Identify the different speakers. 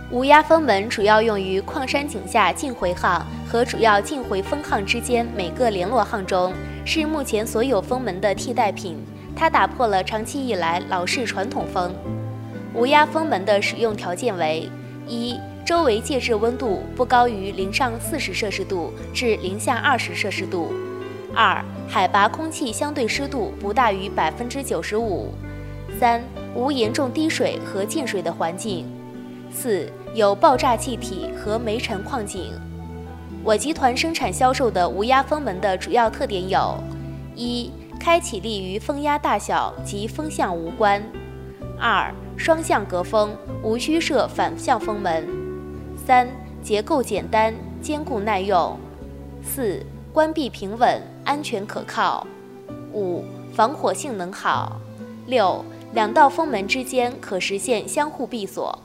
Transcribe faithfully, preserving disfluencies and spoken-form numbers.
Speaker 1: 无压风门主要用于矿山井下进回巷和主要进回风巷之间每个联络巷中，是目前所有风门的替代品。它打破了长期以来老式传统风。无压风门的使用条件为：一、周围介质温度不高于零上四十摄氏度至零下二十摄氏度；二、海拔空气相对湿度不大于百分之九十五；三、无严重滴水和进水的环境；四、有爆炸气体和煤尘矿井。我集团生产销售的无压风门的主要特点有：一、开启力与风压大小及风向无关；二、双向隔风，无需设反向风门；三、结构简单，坚固耐用；四、关闭平稳，安全可靠；五、防火性能好；六、两道风门之间可实现相互闭锁。